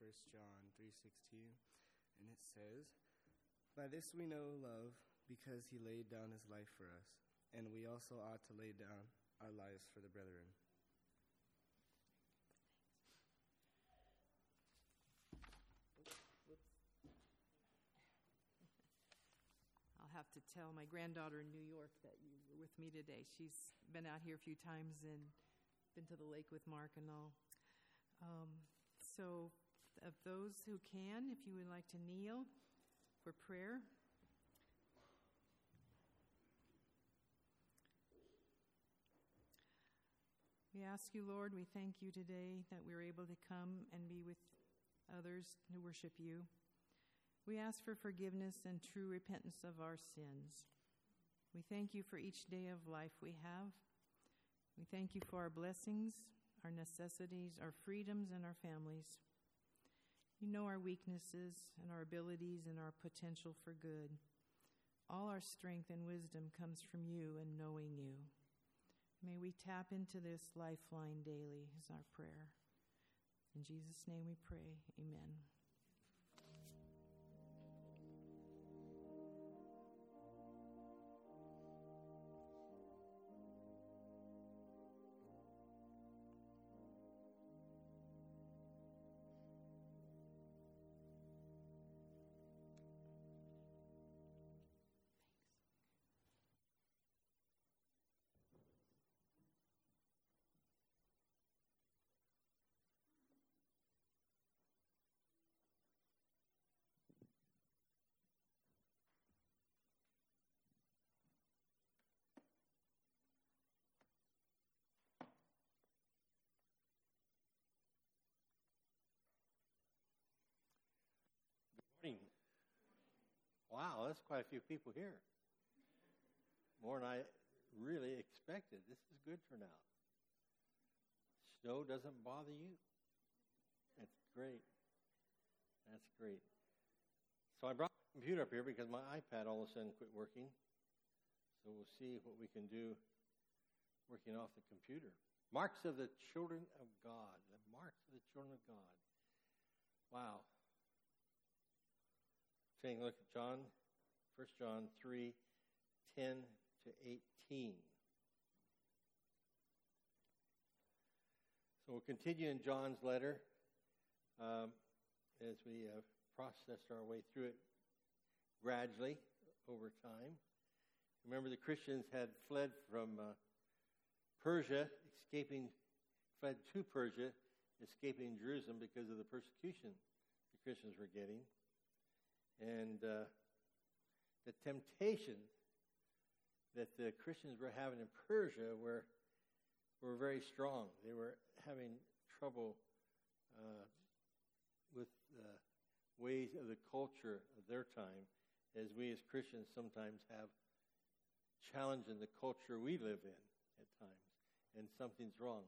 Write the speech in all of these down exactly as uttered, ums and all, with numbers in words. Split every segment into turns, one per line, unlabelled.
First John three sixteen, and it says, "By this we know love, because he laid down his life for us, and we also ought to lay down our lives for the brethren."
I'll have to tell my granddaughter in New York that you were with me today. She's been out here a few times and been to the lake with Mark and all. Um, so, of those who can, if you would like to kneel for prayer. We ask you, Lord, we thank you today that we're able to come and be with others who worship you. We ask for forgiveness and true repentance of our sins. We thank you for each day of life we have. We thank you for our blessings, our necessities, our freedoms, and our families. You know our weaknesses and our abilities and our potential for good. All our strength and wisdom comes from you and knowing you. May we tap into this lifeline daily is our prayer. In Jesus' name we pray. Amen.
Wow, that's quite a few people here. More than I really expected. This is good for now. Snow doesn't bother you. That's great. That's great. So I brought my computer up here because my iPad all of a sudden quit working. So we'll see what we can do working off the computer. Marks of the children of God. The marks of the children of God. Wow. Taking a look at John, First John three, ten to eighteen. So we'll continue in John's letter um, as we have processed our way through it gradually over time. Remember, the Christians had fled from uh, Persia, escaping, fled to Persia, escaping Jerusalem because of the persecution the Christians were getting. And uh, the temptation that the Christians were having in Persia were were very strong. They were having trouble uh, with the ways of the culture of their time, as we as Christians sometimes have challenge in the culture we live in at times, and something's wrong.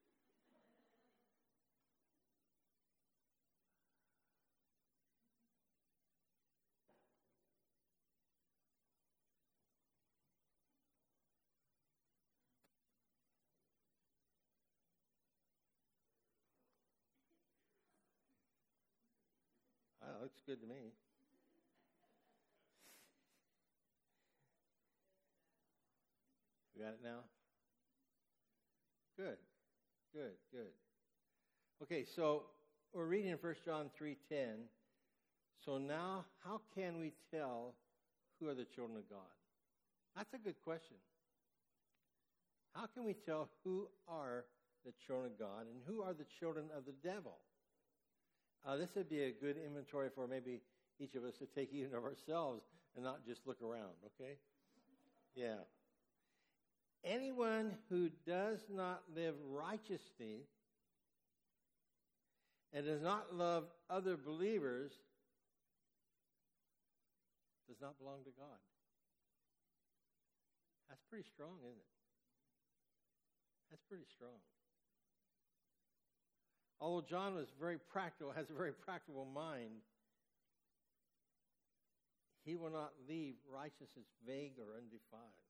Wow, looks good to me. We got it now? Good, good, good. Okay, so we're reading in First John three ten. So now, how can we tell who are the children of God? That's a good question. How can we tell who are the children of God and who are the children of the devil? Uh, this would be a good inventory for maybe each of us to take even of ourselves and not just look around, okay? Yeah. Anyone who does not live righteously and does not love other believers does not belong to God. That's pretty strong, isn't it? That's pretty strong. Although John was very practical, has a very practical mind, he will not leave righteousness vague or undefined.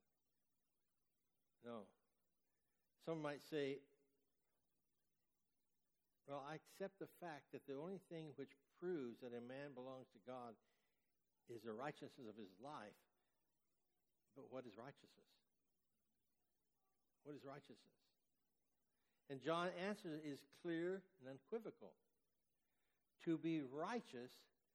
No. Some might say, Well, I accept the fact that the only thing which proves that a man belongs to God is the righteousness of his life. But what is righteousness? What is righteousness? And John's answer is clear and unequivocal. To be righteous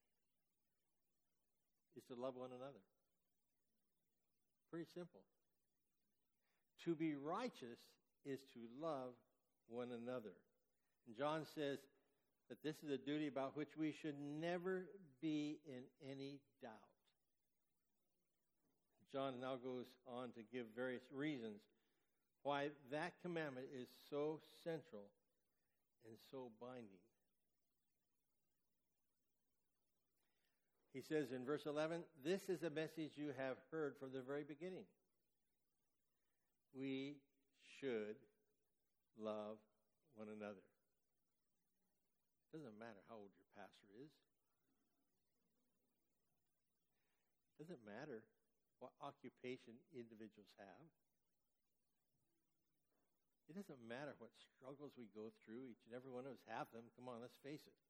is to love one another. Pretty simple. To be righteous is to love one another. And John says that this is a duty about which we should never be in any doubt. John now goes on to give various reasons why that commandment is so central and so binding. He says in verse eleven, this is a message you have heard from the very beginning. We should love one another. It doesn't matter how old your pastor is. It doesn't matter what occupation individuals have. It doesn't matter what struggles we go through. Each and every one of us have them. Come on, let's face it.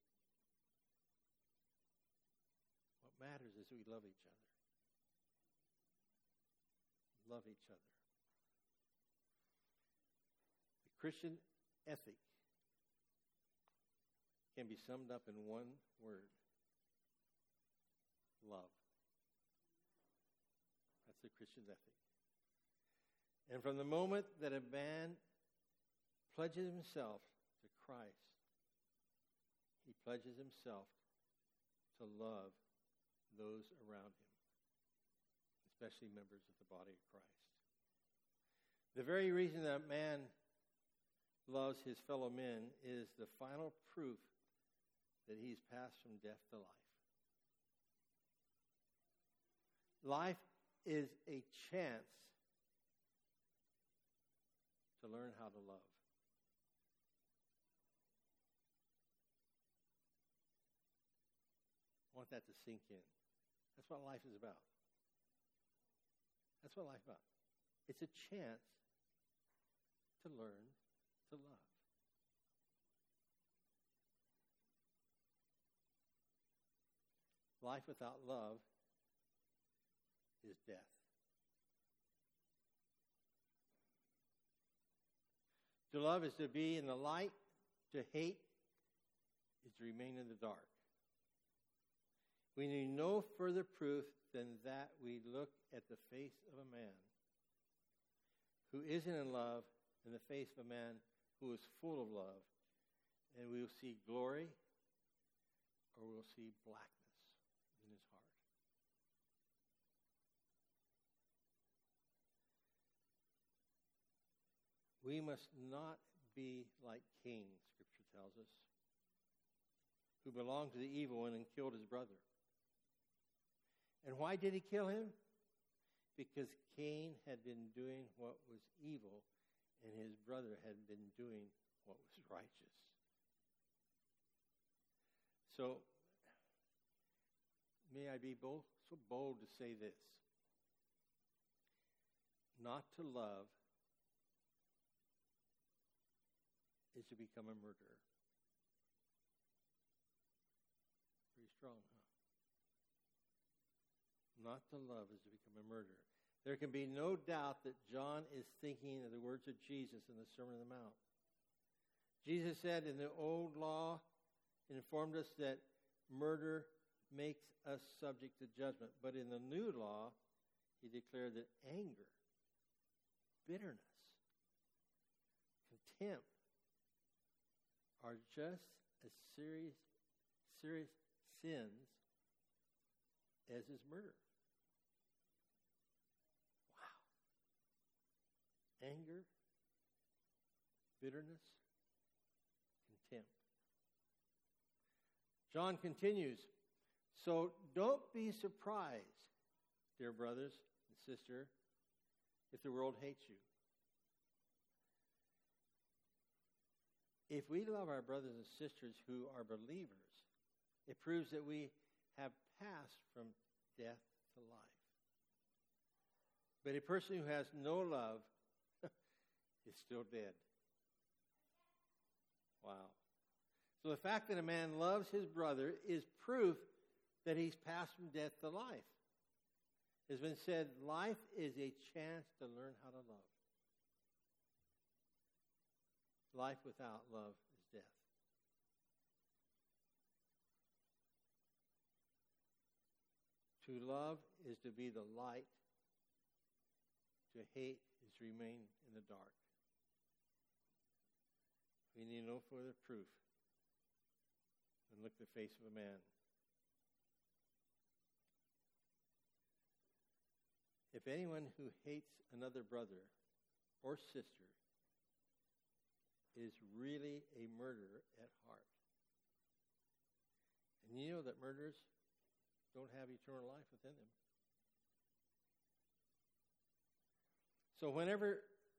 What matters is we love each other. Love each other. The Christian ethic can be summed up in one word. Love. That's the Christian ethic. And from the moment that a man pledges himself to Christ, he pledges himself to love those around him, especially members of the body of Christ. The very reason that man loves his fellow men is the final proof that he's passed from death to life. Life is a chance to learn how to love. I want that to sink in. That's what life is about. That's what life is about. It's a chance to learn to love. Life without love is death. To love is to be in the light. To hate is to remain in the dark. We need no further proof than that we look at the face of a man who isn't in love and the face of a man who is full of love, and we will see glory or we'll see blackness in his heart. We must not be like Cain, Scripture tells us, who belonged to the evil one and killed his brother. And why did he kill him? Because Cain had been doing what was evil, and his brother had been doing what was righteous. So, may I be bold, so bold to say this. Not to love is to become a murderer. Pretty strong, huh? Not to love is to become a murderer. There can be no doubt that John is thinking of the words of Jesus in the Sermon on the Mount. Jesus said in the old law, informed us that murder makes us subject to judgment. But in the new law, he declared that anger, bitterness, contempt are just as serious, serious sins as is murder. Anger, bitterness, contempt. John continues, so don't be surprised, dear brothers and sister, if the world hates you. If we love our brothers and sisters who are believers, it proves that we have passed from death to life. But a person who has no love is still dead. Wow. So the fact that a man loves his brother is proof that he's passed from death to life. It's been said, life is a chance to learn how to love. Life without love is death. To love is to be the light. To hate is to remain in the dark. We need no further proof than look at the face of a man. If anyone who hates another brother or sister is really a murderer at heart. And you know that murderers don't have eternal life within them. So whenever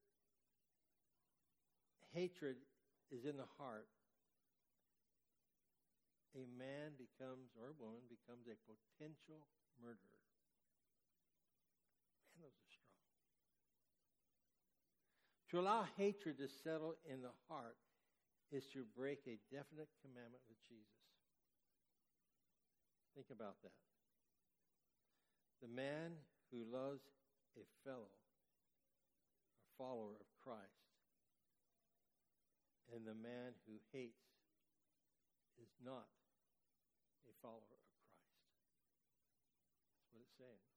hatred is in the heart, a man becomes, or a woman becomes, a potential murderer. Man, those are strong. To allow hatred to settle in the heart is to break a definite commandment with Jesus. Think about that. The man who loves a fellow, a follower of Christ, and the man who hates is not a follower of Christ. That's what it's saying.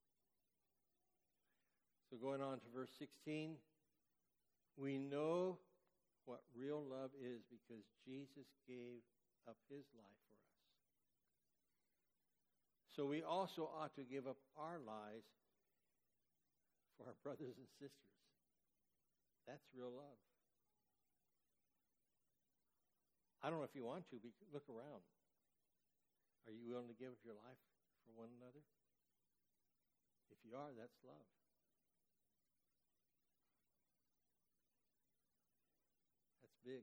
So going on to verse sixteen, we know what real love is because Jesus gave up his life for us. So we also ought to give up our lives for our brothers and sisters. That's real love. I don't know if you want to, but look around. Are you willing to give up your life for one another? If you are, that's love. That's big.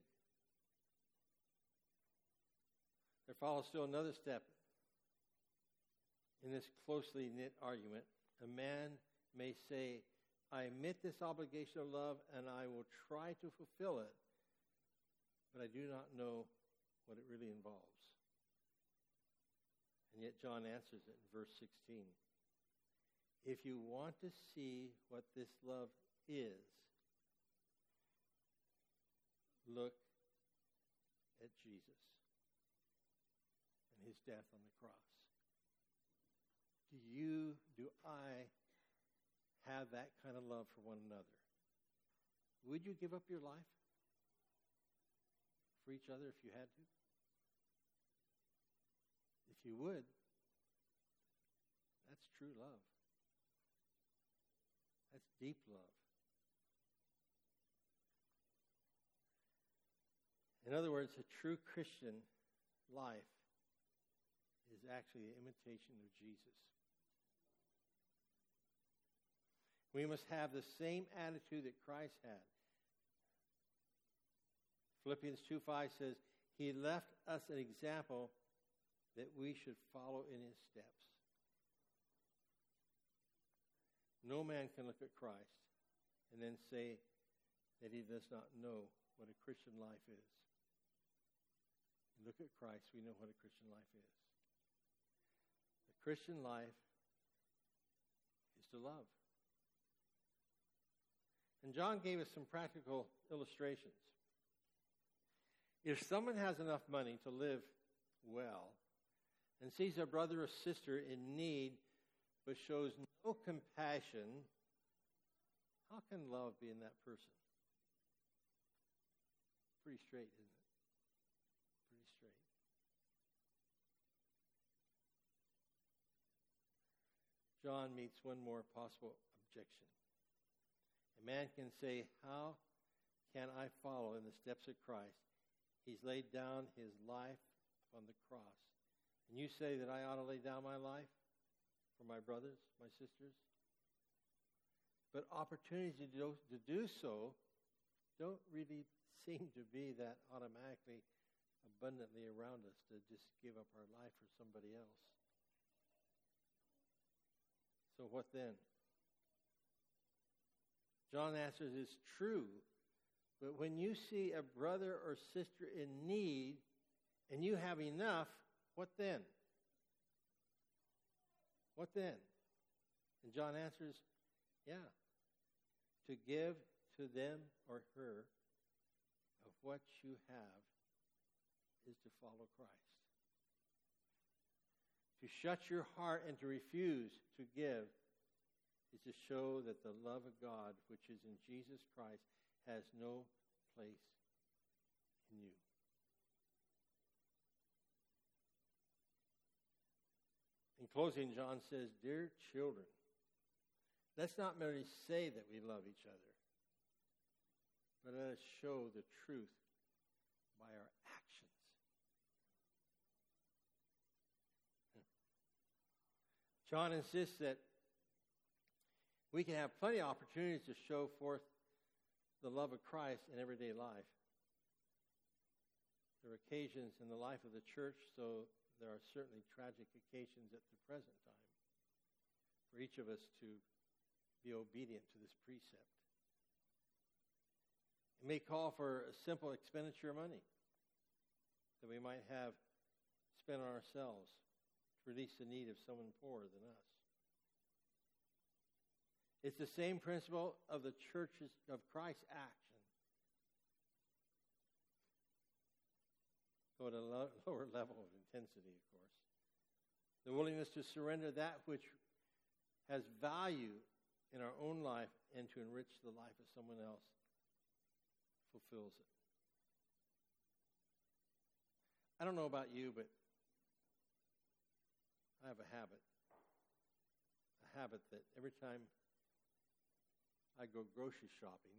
There follows still another step in this closely knit argument. A man may say, I admit this obligation of love and I will try to fulfill it, but I do not know what it really involves. And yet John answers it in verse sixteen. If you want to see what this love is, look at Jesus and his death on the cross. Do you, do I have that kind of love for one another? Would you give up your life for each other if you had to? If you would, that's true love. That's deep love. In other words, a true Christian life is actually an imitation of Jesus. We must have the same attitude that Christ had. Philippians two five says, he left us an example that we should follow in his steps. No man can look at Christ and then say that he does not know what a Christian life is. Look at Christ, we know what a Christian life is. The Christian life is to love. And John gave us some practical illustrations. If someone has enough money to live well and sees a brother or sister in need but shows no compassion, how can love be in that person? Pretty straight, isn't it? Pretty straight. John meets one more possible objection. A man can say, how can I follow in the steps of Christ? He's laid down his life on the cross. And you say that I ought to lay down my life for my brothers, my sisters? But opportunities to do, to do so don't really seem to be that automatically abundantly around us to just give up our life for somebody else. So what then? John answers, it's true, but when you see a brother or sister in need, and you have enough, what then? What then? And John answers, yeah, to give to them or her of what you have is to follow Christ. To shut your heart and to refuse to give is to show that the love of God, which is in Jesus Christ, has no place in you. In closing, John says, dear children, let's not merely say that we love each other, but let us show the truth by our actions. John insists that we can have plenty of opportunities to show forth the love of Christ in everyday life. There are occasions in the life of the church, so there are certainly tragic occasions at the present time for each of us to be obedient to this precept. It may call for a simple expenditure of money that we might have spent on ourselves to release the need of someone poorer than us. It's the same principle of the church's, of Christ's action, though at a lo- lower level of intensity, of course. The willingness to surrender that which has value in our own life and to enrich the life of someone else fulfills it. I don't know about you, but I have a habit. A habit that every time I go grocery shopping,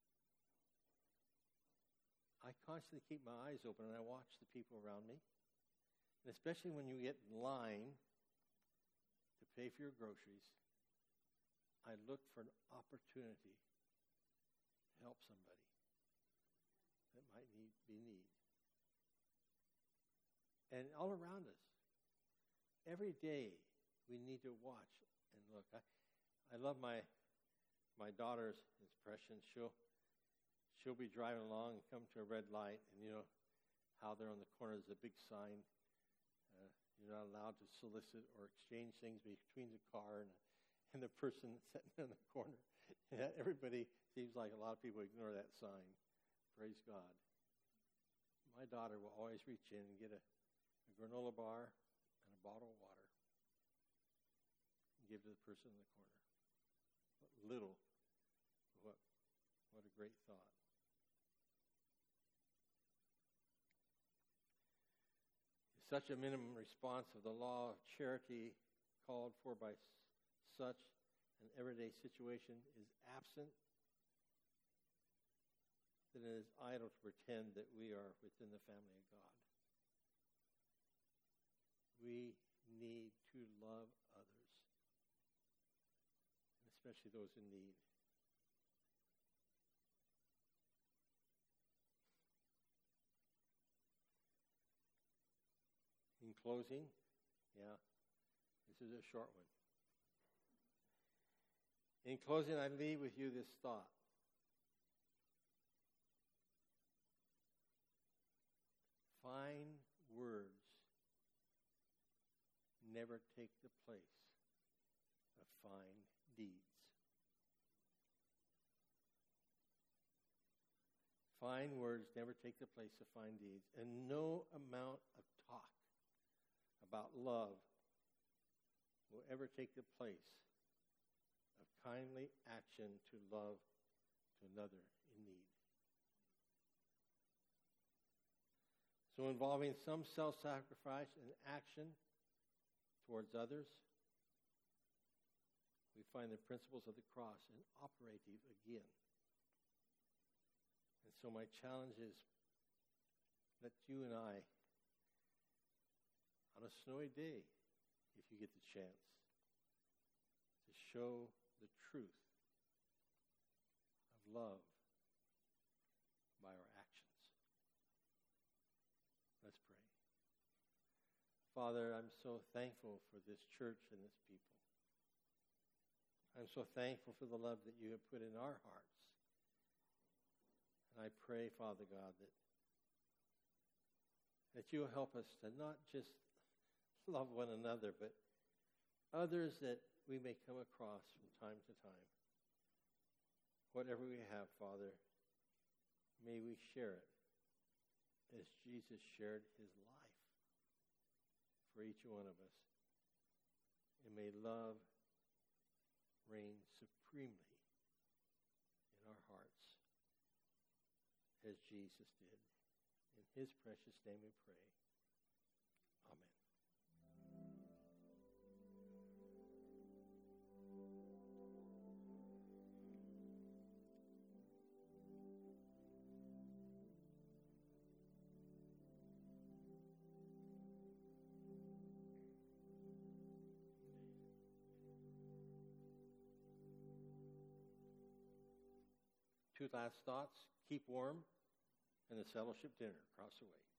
I constantly keep my eyes open and I watch the people around me. And especially when you get in line to pay for your groceries, I look for an opportunity to help somebody that might need, be in need. And all around us, every day we need to watch and look. I, I love my my daughter's expression. She'll she'll be driving along and come to a red light, and you know how there on the corner is a big sign. Uh, you're not allowed to solicit or exchange things between the car and, and the person sitting in the corner. And everybody seems like a lot of people ignore that sign. Praise God. My daughter will always reach in and get a, a granola bar and a bottle of water and give to the person in the corner. What little, what, what a great thought. Such a minimum response of the law of charity called for by s- such an everyday situation is absent, then it is idle to pretend that we are within the family of God. We need to love others, and especially those in need. In closing, yeah, this is a short one. In closing, I leave with you this thought. Fine words never take the place of fine deeds. Fine words never take the place of fine deeds, and no amount of talk about love will ever take the place of kindly action to love to another in need. So involving some self-sacrifice and action towards others, we find the principles of the cross inoperative again. And so my challenge is, let you and I, on a snowy day, if you get the chance, to show the truth of love by our actions. Let's pray. Father, I'm so thankful for this church and this people. I'm so thankful for the love that you have put in our hearts. And I pray, Father God, that that you will help us to not just love one another, but others that we may come across from time to time. Whatever we have, Father, may we share it as Jesus shared his life for each one of us. And may love reign supremely in our hearts as Jesus did. In his precious name we pray. Amen. Two last thoughts. Keep warm, and the fellowship dinner across the way.